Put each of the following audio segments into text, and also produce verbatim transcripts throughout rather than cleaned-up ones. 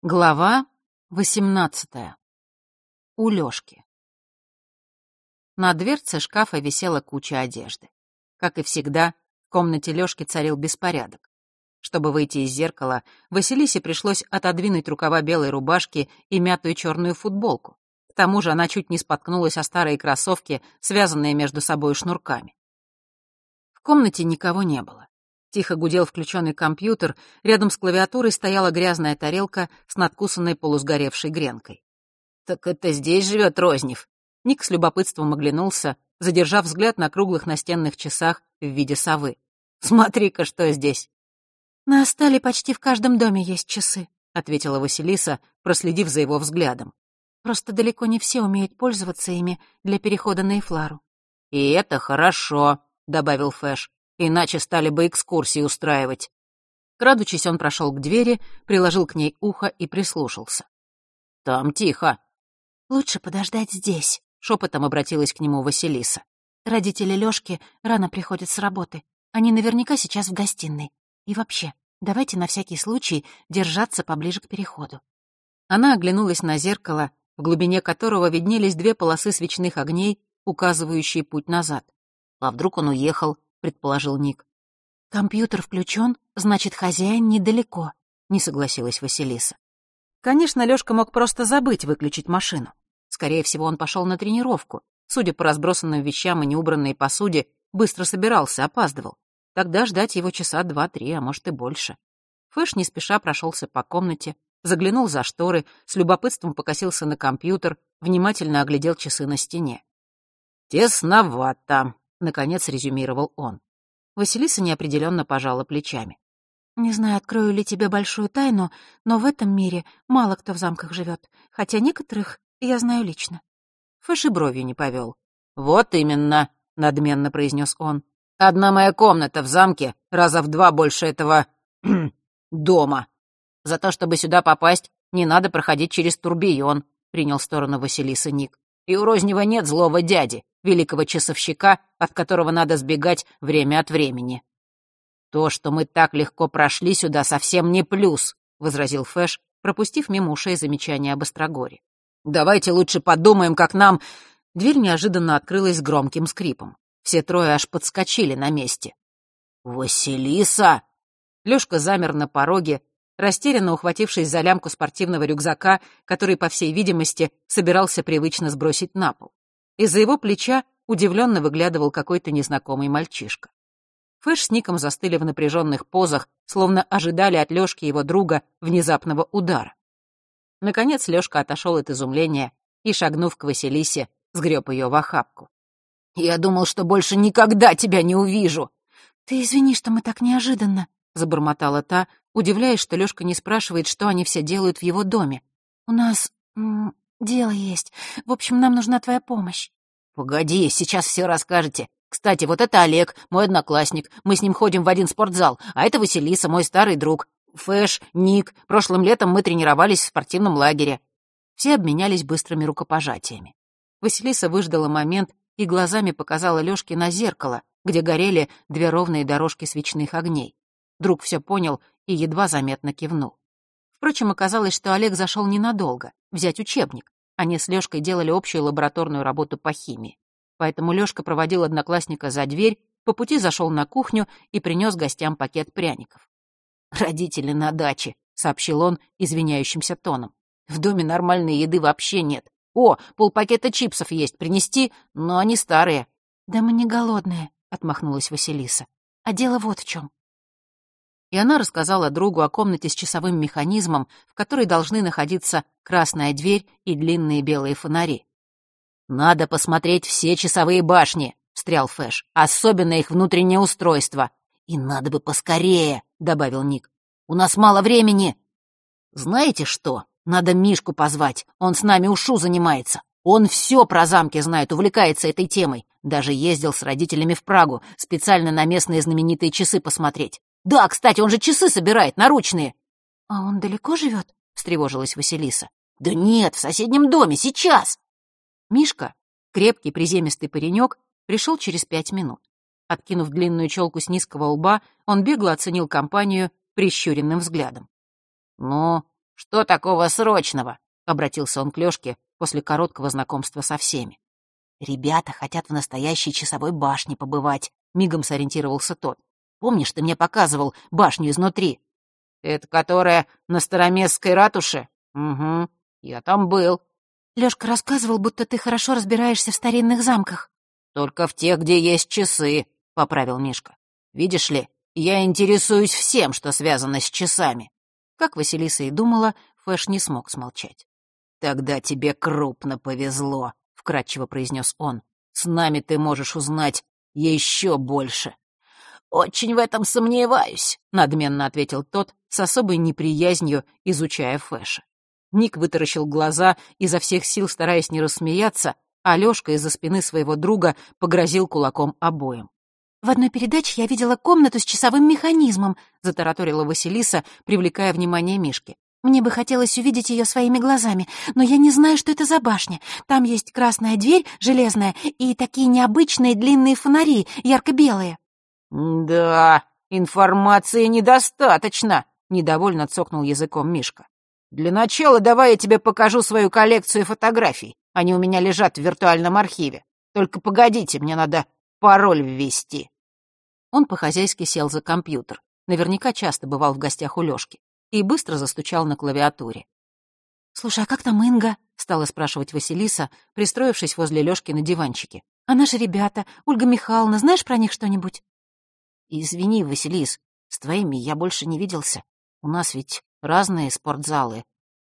Глава восемнадцатая. У Лёшки. На дверце шкафа висела куча одежды. Как и всегда, в комнате Лёшки царил беспорядок. Чтобы выйти из зеркала, Василисе пришлось отодвинуть рукава белой рубашки и мятую чёрную футболку. К тому же она чуть не споткнулась о старые кроссовки, связанные между собой шнурками. В комнате никого не было. Тихо гудел включенный компьютер, рядом с клавиатурой стояла грязная тарелка с надкусанной полусгоревшей гренкой. «Так это здесь живет Рознев?» Ник с любопытством оглянулся, задержав взгляд на круглых настенных часах в виде совы. «Смотри-ка, что здесь!» «На Астале почти в каждом доме есть часы», — ответила Василиса, проследив за его взглядом. «Просто далеко не все умеют пользоваться ими для перехода на Эфлару». «И это хорошо», — добавил Фэш. «Иначе стали бы экскурсии устраивать». Крадучись, он прошел к двери, приложил к ней ухо и прислушался. «Там тихо». «Лучше подождать здесь», — шепотом обратилась к нему Василиса. «Родители Лёшки рано приходят с работы. Они наверняка сейчас в гостиной. И вообще, давайте на всякий случай держаться поближе к переходу». Она оглянулась на зеркало, в глубине которого виднелись две полосы свечных огней, указывающие путь назад. «А вдруг он уехал?» — предположил Ник. «Компьютер включен, значит, хозяин недалеко», — не согласилась Василиса. Конечно, Лёшка мог просто забыть выключить машину. Скорее всего, он пошел на тренировку. Судя по разбросанным вещам и неубранной посуде, быстро собирался, опаздывал. Тогда ждать его часа два-три, а может и больше. Фэш не спеша прошелся по комнате, заглянул за шторы, с любопытством покосился на компьютер, внимательно оглядел часы на стене. «Тесновато», — наконец резюмировал он. Василиса неопределенно пожала плечами. «Не знаю, открою ли тебе большую тайну, но в этом мире мало кто в замках живет, хотя некоторых я знаю лично». Фэш и бровью не повел. «Вот именно», — надменно произнес он. «Одна моя комната в замке раза в два больше этого... дома. За то, чтобы сюда попасть, не надо проходить через турбион», — принял сторону Василиса Ник. «И у Рознева нет злого дяди, великого часовщика, от которого надо сбегать время от времени». «То, что мы так легко прошли сюда, совсем не плюс», — возразил Фэш, пропустив мимо ушей замечание об Острогоре. «Давайте лучше подумаем, как нам...» Дверь неожиданно открылась с громким скрипом. Все трое аж подскочили на месте. «Василиса!» Лёшка замер на пороге, растерянно ухватившись за лямку спортивного рюкзака, который, по всей видимости, собирался привычно сбросить на пол. Из-за его плеча удивленно выглядывал какой-то незнакомый мальчишка. Фэш с Ником застыли в напряженных позах, словно ожидали от Лёшки и его друга внезапного удара. Наконец Лёшка отошел от изумления и, шагнув к Василисе, сгреб ее в охапку. «Я думал, что больше никогда тебя не увижу!» «Ты извини, что мы так неожиданно», — забормотала та, удивляясь, что Лёшка не спрашивает, что они все делают в его доме. «У нас м, дело есть. В общем, нам нужна твоя помощь». «Погоди, сейчас все расскажете. Кстати, вот это Олег, мой одноклассник. Мы с ним ходим в один спортзал. А это Василиса, мой старый друг. Фэш, Ник. Прошлым летом мы тренировались в спортивном лагере». Все обменялись быстрыми рукопожатиями. Василиса выждала момент и глазами показала Лёшке на зеркало, где горели две ровные дорожки свечных огней. Друг все понял и едва заметно кивнул. Впрочем, оказалось, что Олег зашел ненадолго, взять учебник. Они с Лёшкой делали общую лабораторную работу по химии. Поэтому Лёшка проводил одноклассника за дверь, по пути зашел на кухню и принес гостям пакет пряников. «Родители на даче», — сообщил он извиняющимся тоном. «В доме нормальной еды вообще нет. О, полпакета чипсов есть, принести, но они старые». «Да мы не голодные», — отмахнулась Василиса. «А дело вот в чем». И она рассказала другу о комнате с часовым механизмом, в которой должны находиться красная дверь и длинные белые фонари. «Надо посмотреть все часовые башни», — встрял Фэш, «особенно их внутреннее устройство». «И надо бы поскорее», — добавил Ник. «У нас мало времени». «Знаете что? Надо Мишку позвать, он с нами ушу занимается. Он все про замки знает, увлекается этой темой. Даже ездил с родителями в Прагу, специально на местные знаменитые часы посмотреть. Да, кстати, он же часы собирает, наручные». «А он далеко живет?» — встревожилась Василиса. «Да нет, в соседнем доме, сейчас». Мишка, крепкий приземистый паренек, пришел через пять минут. Откинув длинную челку с низкого лба, он бегло оценил компанию прищуренным взглядом. «Ну, «Что такого срочного?» — обратился он к Лёшке после короткого знакомства со всеми. «Ребята хотят в настоящей часовой башне побывать», — мигом сориентировался тот. «Помнишь, ты мне показывал башню изнутри?» «Это которая на Староместской ратуше?» «Угу, я там был». Лёшка рассказывал, будто ты хорошо разбираешься в старинных замках. «Только в тех, где есть часы», — поправил Мишка. «Видишь ли, я интересуюсь всем, что связано с часами». Как Василиса и думала, Фэш не смог смолчать. «Тогда тебе крупно повезло», — вкратчиво произнес он. «С нами ты можешь узнать еще больше». «Очень в этом сомневаюсь», — надменно ответил тот, с особой неприязнью изучая Фэша. Ник вытаращил глаза, изо всех сил стараясь не рассмеяться, а Лёшка из-за спины своего друга погрозил кулаком обоим. «В одной передаче я видела комнату с часовым механизмом», — затараторила Василиса, привлекая внимание Мишки. «Мне бы хотелось увидеть её своими глазами, но я не знаю, что это за башня. Там есть красная дверь, железная, и такие необычные длинные фонари, ярко-белые». «Да, информации недостаточно», — недовольно цокнул языком Мишка. «Для начала давай я тебе покажу свою коллекцию фотографий. Они у меня лежат в виртуальном архиве. Только погодите, мне надо пароль ввести». Он по-хозяйски сел за компьютер. Наверняка часто бывал в гостях у Лёшки. И быстро застучал на клавиатуре. «Слушай, а как там Инга?» — стала спрашивать Василиса, пристроившись возле Лёшки на диванчике. «А наши ребята, Ольга Михайловна, знаешь про них что-нибудь?» «Извини, Василис, с твоими я больше не виделся. У нас ведь разные спортзалы.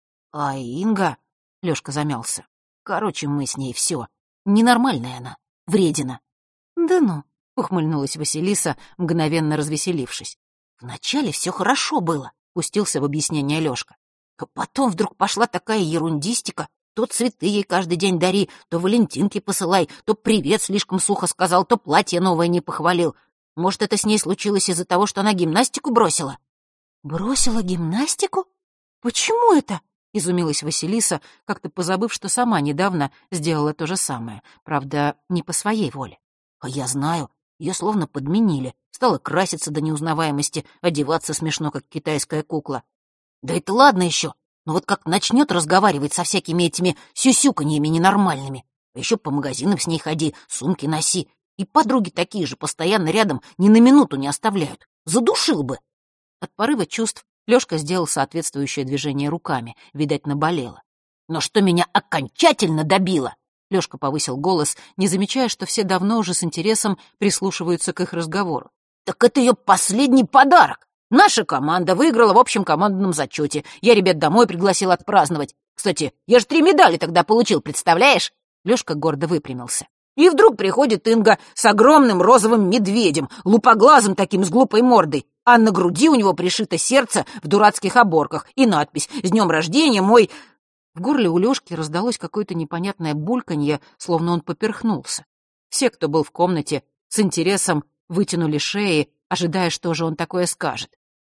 А Инга...» — Лёшка замялся. «Короче, мы с ней всё. Ненормальная она, вредина». «Да ну», — ухмыльнулась Василиса, мгновенно развеселившись. «Вначале всё хорошо было», — пустился в объяснение Лёшка. «А потом вдруг пошла такая ерундистика. То цветы ей каждый день дари, то валентинки посылай, то привет слишком сухо сказал, то платье новое не похвалил. Может, это с ней случилось из-за того, что она гимнастику бросила?» «Бросила гимнастику? Почему это?» — изумилась Василиса, как-то позабыв, что сама недавно сделала то же самое. Правда, не по своей воле. «А я знаю, ее словно подменили. Стала краситься до неузнаваемости, одеваться смешно, как китайская кукла. Да это ладно еще, но вот как начнет разговаривать со всякими этими сюсюканьями ненормальными. А еще по магазинам с ней ходи, сумки носи. И подруги такие же постоянно рядом ни на минуту не оставляют. Задушил бы». От порыва чувств Лёшка сделал соответствующее движение руками, видать, наболело. «Но что меня окончательно добило?» Лёшка повысил голос, не замечая, что все давно уже с интересом прислушиваются к их разговору. «Так это ее последний подарок. Наша команда выиграла в общем командном зачете. Я ребят домой пригласил отпраздновать. Кстати, я же три медали тогда получил, представляешь?» Лёшка гордо выпрямился. И вдруг приходит Инга с огромным розовым медведем, лупоглазым таким с глупой мордой, а на груди у него пришито сердце в дурацких оборках и надпись «С днем рождения, мой...» В горле у Лёшки раздалось какое-то непонятное бульканье, словно он поперхнулся. Все, кто был в комнате, с интересом вытянули шеи, ожидая, что же он такое скажет.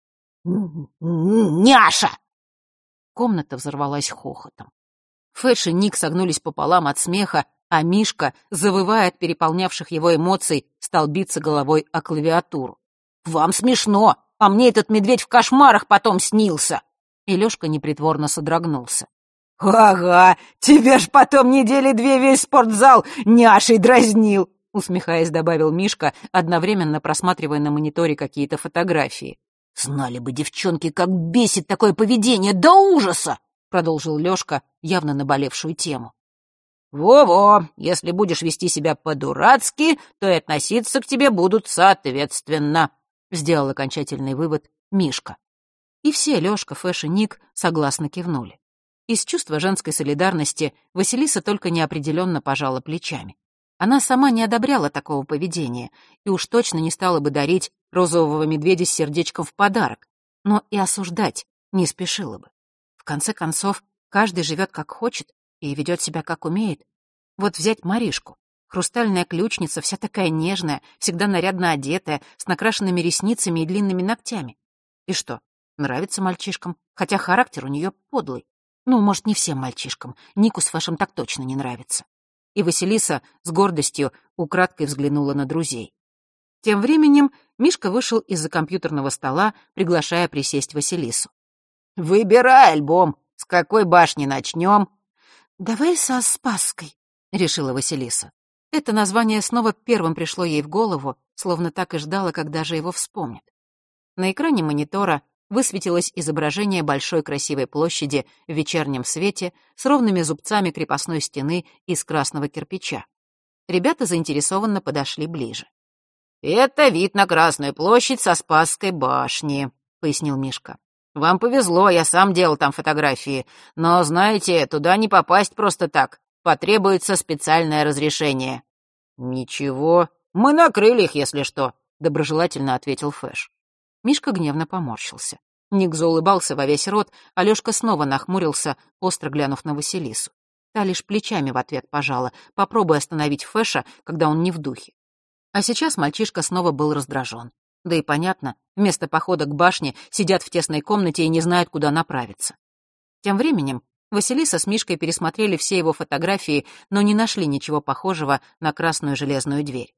«Няша!» Комната взорвалась хохотом. Фэш и Ник согнулись пополам от смеха, а Мишка, завывая от переполнявших его эмоций, стал биться головой о клавиатуру. «Вам смешно, а мне этот медведь в кошмарах потом снился!» И Лёшка непритворно содрогнулся. «Ага, тебе ж потом недели две весь спортзал няшей дразнил!» усмехаясь, добавил Мишка, одновременно просматривая на мониторе какие-то фотографии. «Знали бы девчонки, как бесит такое поведение, до ужаса!» продолжил Лёшка явно наболевшую тему. «Во-во, если будешь вести себя по-дурацки, то и относиться к тебе будут соответственно», — сделал окончательный вывод Мишка. И все, Лёшка, Фэш и Ник, согласно кивнули. Из чувства женской солидарности Василиса только неопределенно пожала плечами. Она сама не одобряла такого поведения и уж точно не стала бы дарить розового медведя с сердечком в подарок, но и осуждать не спешила бы. В конце концов, каждый живет как хочет и ведет себя как умеет. Вот взять Маришку. Хрустальная ключница, вся такая нежная, всегда нарядно одетая, с накрашенными ресницами и длинными ногтями. И что, нравится мальчишкам, хотя характер у нее подлый. Ну, может, не всем мальчишкам, Нику с Фэшем так точно не нравится. И Василиса с гордостью украдкой взглянула на друзей. Тем временем Мишка вышел из-за компьютерного стола, приглашая присесть Василису. «Выбирай альбом. С какой башни начнем?» «Давай со Спасской», — решила Василиса. Это название снова первым пришло ей в голову, словно так и ждала, когда же его вспомнит. На экране монитора высветилось изображение большой красивой площади в вечернем свете с ровными зубцами крепостной стены из красного кирпича. Ребята заинтересованно подошли ближе. «Это вид на Красную площадь со Спасской башни», — пояснил Мишка. «Вам повезло, я сам делал там фотографии. Но, знаете, туда не попасть просто так. Потребуется специальное разрешение». «Ничего, мы накрыли их, если что», — доброжелательно ответил Фэш. Мишка гневно поморщился. Ник заулыбался во весь рот, а Лёшка снова нахмурился, остро глянув на Василису. Та лишь плечами в ответ пожала, попробуй остановить Фэша, когда он не в духе. А сейчас мальчишка снова был раздражен. Да и понятно, вместо похода к башне сидят в тесной комнате и не знают, куда направиться. Тем временем Василиса с Мишкой пересмотрели все его фотографии, но не нашли ничего похожего на красную железную дверь.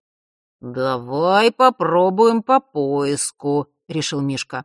«Давай попробуем по поиску», — решил Мишка.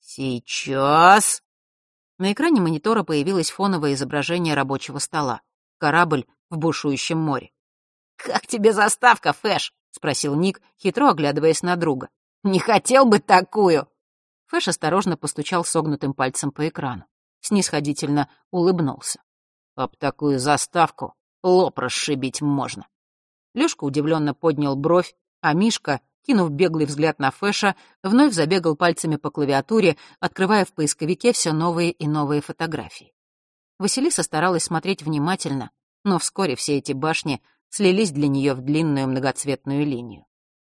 «Сейчас». На экране монитора появилось фоновое изображение рабочего стола. Корабль в бушующем море. «Как тебе заставка, Фэш?» — спросил Ник, хитро оглядываясь на друга. «Не хотел бы такую?» Фэш осторожно постучал согнутым пальцем по экрану. Снисходительно улыбнулся. «Об такую заставку лоб расшибить можно». Лёшка удивленно поднял бровь, а Мишка, кинув беглый взгляд на Фэша, вновь забегал пальцами по клавиатуре, открывая в поисковике все новые и новые фотографии. Василиса старалась смотреть внимательно, но вскоре все эти башни слились для нее в длинную многоцветную линию.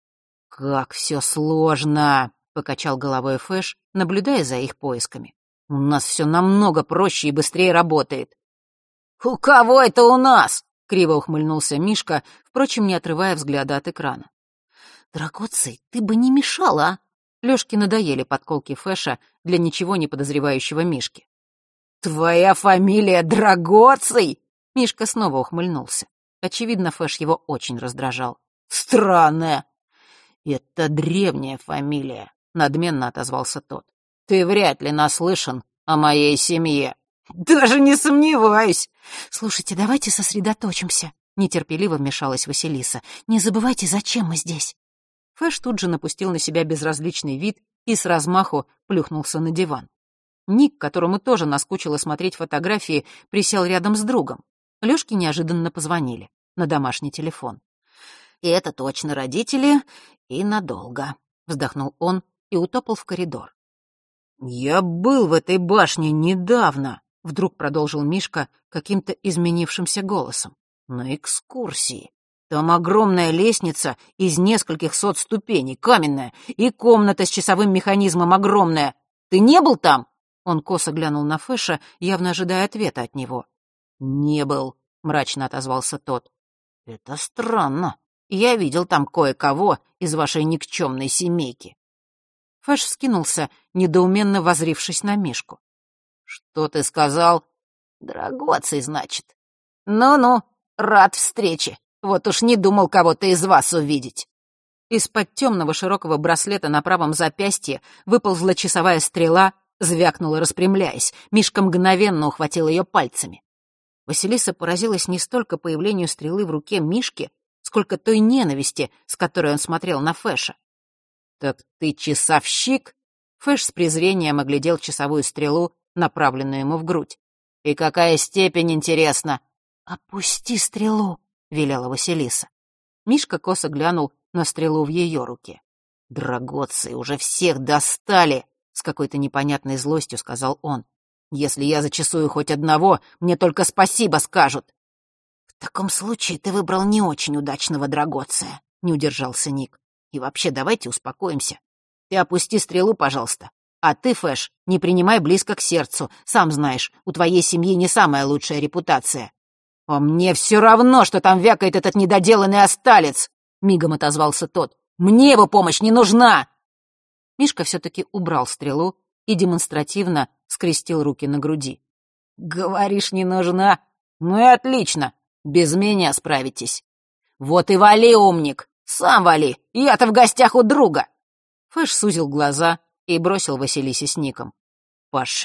«Как все сложно!» — покачал головой Фэш, наблюдая за их поисками. «У нас все намного проще и быстрее работает». «У кого это у нас?» — криво ухмыльнулся Мишка, впрочем, не отрывая взгляда от экрана. «Драгоций, ты бы не мешала, а?» Лёшке надоели подколки Фэша для ничего не подозревающего Мишки. «Твоя фамилия Драгоций?» Мишка снова ухмыльнулся. Очевидно, Фэш его очень раздражал. «Странная». «Это древняя фамилия», — надменно отозвался тот. «Ты вряд ли наслышан о моей семье». «Даже не сомневаюсь». «Слушайте, давайте сосредоточимся», — нетерпеливо вмешалась Василиса. «Не забывайте, зачем мы здесь». Фэш тут же напустил на себя безразличный вид и с размаху плюхнулся на диван. Ник, которому тоже наскучило смотреть фотографии, присел рядом с другом. Лёшке неожиданно позвонили на домашний телефон. «И это точно родители, и надолго», — вздохнул он и утопал в коридор. «Я был в этой башне недавно», — вдруг продолжил Мишка каким-то изменившимся голосом. «На экскурсии. Там огромная лестница из нескольких сот ступеней, каменная, и комната с часовым механизмом огромная. Ты не был там?» Он косо глянул на Фэша, явно ожидая ответа от него. «Не был», — мрачно отозвался тот. «Это странно. Я видел там кое-кого из вашей никчемной семейки». Фэш вскинулся, недоуменно воззрившись на Мишку. «Что ты сказал?» «Драгоций, значит. Ну-ну, рад встрече. Вот уж не думал кого-то из вас увидеть». Из-под темного широкого браслета на правом запястье выползла часовая стрела, звякнула, распрямляясь. Мишка мгновенно ухватил ее пальцами. Василиса поразилась не столько появлению стрелы в руке Мишки, сколько той ненависти, с которой он смотрел на Фэша. «Так ты часовщик?» Фэш с презрением оглядел часовую стрелу, направленную ему в грудь. «И какая степень, интересно?» «Опусти стрелу», — велела Василиса. Мишка косо глянул на стрелу в ее руке. «Драгоций, уже всех достали!» — с какой-то непонятной злостью сказал он. «Если я зачесую хоть одного, мне только спасибо скажут». «В таком случае ты выбрал не очень удачного Драгоция», — не удержался Ник. «И вообще давайте успокоимся. Ты опусти стрелу, пожалуйста. А ты, Фэш, не принимай близко к сердцу. Сам знаешь, у твоей семьи не самая лучшая репутация». «А мне все равно, что там вякает этот недоделанный осталец!» — мигом отозвался тот. «Мне его помощь не нужна!» Мишка все-таки убрал стрелу и демонстративно скрестил руки на груди. «Говоришь, не нужна? Ну и отлично. Без меня справитесь. Вот и вали, умник. Сам вали. Я-то в гостях у друга». Фэш сузил глаза и бросил Василисе с Ником. «Пошли.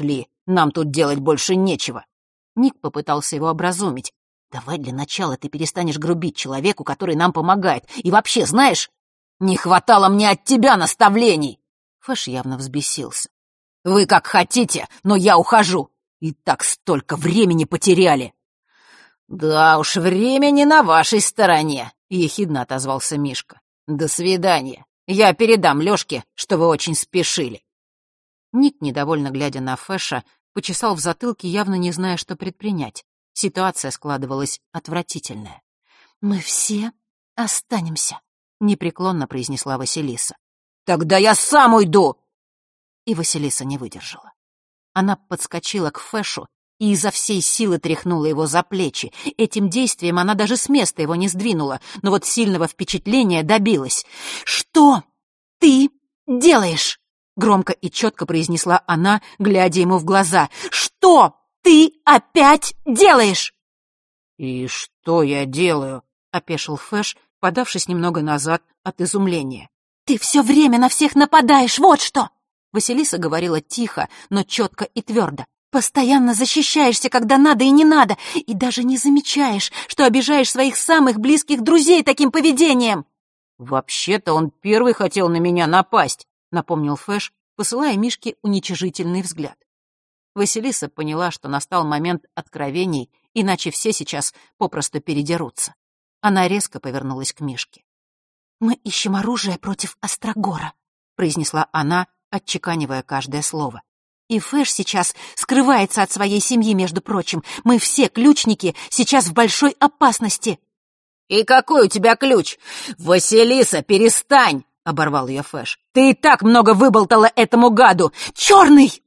Нам тут делать больше нечего». Ник попытался его образумить. «Давай для начала ты перестанешь грубить человеку, который нам помогает. И вообще, знаешь, не хватало мне от тебя наставлений!» Фэш явно взбесился. «Вы как хотите, но я ухожу. И так столько времени потеряли!» «Да уж, времени на вашей стороне», — ехидно отозвался Мишка. «До свидания. Я передам Лёшке, что вы очень спешили». Ник, недовольно глядя на Фэша, почесал в затылке, явно не зная, что предпринять. Ситуация складывалась отвратительная. «Мы все останемся», — непреклонно произнесла Василиса. «Тогда я сам уйду!» И Василиса не выдержала. Она подскочила к Фэшу и изо всей силы тряхнула его за плечи. Этим действием она даже с места его не сдвинула, но вот сильного впечатления добилась. «Что ты делаешь?» — громко и четко произнесла она, глядя ему в глаза. «Что ты опять делаешь?» «И что я делаю?» — опешил Фэш, подавшись немного назад от изумления. «Ты все время на всех нападаешь, вот что!» Василиса говорила тихо, но четко и твердо. «Постоянно защищаешься, когда надо и не надо, и даже не замечаешь, что обижаешь своих самых близких друзей таким поведением!» «Вообще-то он первый хотел на меня напасть», — напомнил Фэш, посылая Мишке уничижительный взгляд. Василиса поняла, что настал момент откровений, иначе все сейчас попросту передерутся. Она резко повернулась к Мишке. «Мы ищем оружие против Острогора», — произнесла она, отчеканивая каждое слово. «И Фэш сейчас скрывается от своей семьи, между прочим. Мы все, ключники, сейчас в большой опасности». «И какой у тебя ключ? Василиса, перестань!» — оборвал ее Фэш. «Ты и так много выболтала этому гаду! Черный!»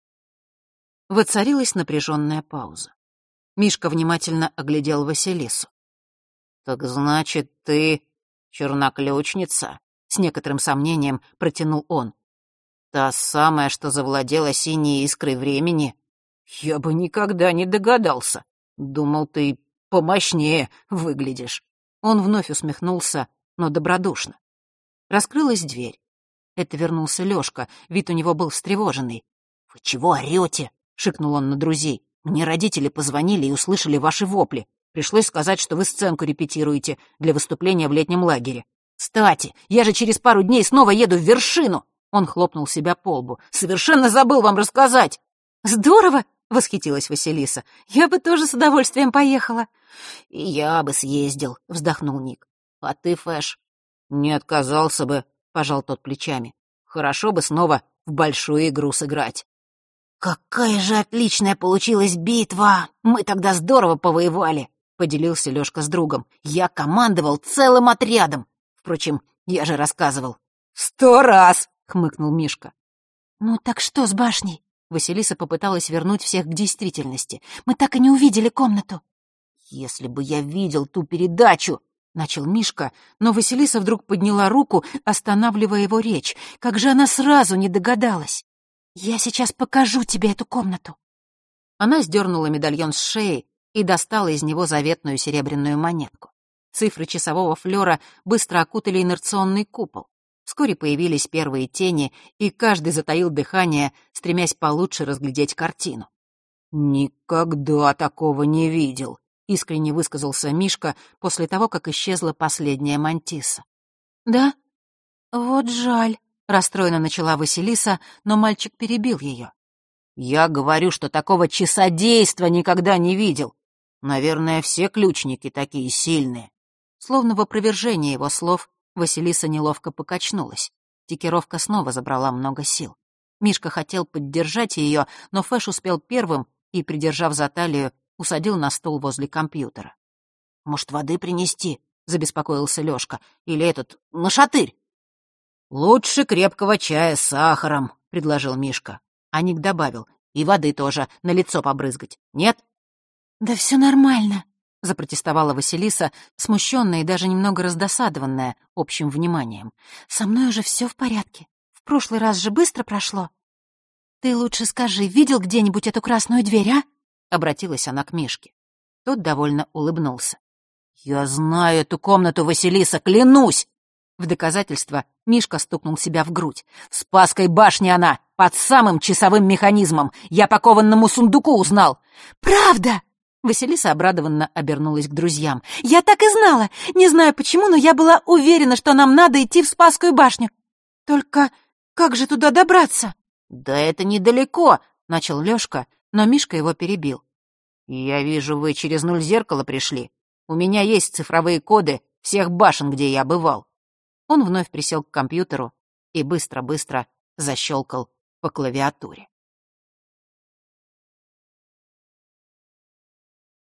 Воцарилась напряженная пауза. Мишка внимательно оглядел Василису. «Так значит, ты черноключница?» — с некоторым сомнением протянул он. «Та самая, что завладела синей искрой времени? Я бы никогда не догадался. Думал, ты помощнее выглядишь». Он вновь усмехнулся, но добродушно. Раскрылась дверь. Это вернулся Лёшка, вид у него был встревоженный. «Вы чего орёте?» — шикнул он на друзей. «Мне родители позвонили и услышали ваши вопли. Пришлось сказать, что вы сценку репетируете для выступления в летнем лагере. Кстати, я же через пару дней снова еду в Вершину!» Он хлопнул себя по лбу. «Совершенно забыл вам рассказать!» «Здорово!» — восхитилась Василиса. «Я бы тоже с удовольствием поехала». «И я бы съездил», — вздохнул Ник. «А ты, Фэш?» «Не отказался бы», — пожал тот плечами. «Хорошо бы снова в большую игру сыграть». «Какая же отличная получилась битва! Мы тогда здорово повоевали», — поделился Лёшка с другом. «Я командовал целым отрядом. Впрочем, я же рассказывал». «Сто раз!» — хмыкнул Мишка. «Ну так что с башней?» Василиса попыталась вернуть всех к действительности. «Мы так и не увидели комнату». «Если бы я видел ту передачу!» — начал Мишка, но Василиса вдруг подняла руку, останавливая его речь. Как же она сразу не догадалась! «Я сейчас покажу тебе эту комнату». Она сдернула медальон с шеи и достала из него заветную серебряную монетку. Цифры часового флёра быстро окутали инерционный купол. Вскоре появились первые тени, и каждый затаил дыхание, стремясь получше разглядеть картину. «Никогда такого не видел», — искренне высказался Мишка после того, как исчезла последняя мантиса. «Да? Вот жаль», — расстроенно начала Василиса, но мальчик перебил ее. «Я говорю, что такого часодейства никогда не видел. Наверное, все ключники такие сильные». Словно в опровержение его слов, Василиса неловко покачнулась. Тикировка снова забрала много сил. Мишка хотел поддержать ее, но Фэш успел первым и, придержав за талию, усадил на стул возле компьютера. «Может, воды принести?» — забеспокоился Лёшка. «Или этот, нашатырь?» «Лучше крепкого чая с сахаром», — предложил Мишка. А Ник добавил: «И воды тоже на лицо побрызгать. Нет?» «Да все нормально», — запротестовала Василиса, смущенная и даже немного раздосадованная общим вниманием. «Со мной уже все в порядке. В прошлый раз же быстро прошло». «Ты лучше скажи, видел где-нибудь эту красную дверь, а?» — обратилась она к Мишке. Тот довольно улыбнулся. «Я знаю эту комнату, Василиса, клянусь!» В доказательство Мишка стукнул себя в грудь. «В Спасской башне она! Под самым часовым механизмом! Я по кованному сундуку узнал!» «Правда?» Василиса обрадованно обернулась к друзьям. «Я так и знала! Не знаю почему, но я была уверена, что нам надо идти в Спасскую башню. Только как же туда добраться?» «Да это недалеко», — начал Лёшка, но Мишка его перебил. «Я вижу, вы через нуль зеркала пришли. У меня есть цифровые коды всех башен, где я бывал». Он вновь присел к компьютеру и быстро-быстро защелкал по клавиатуре.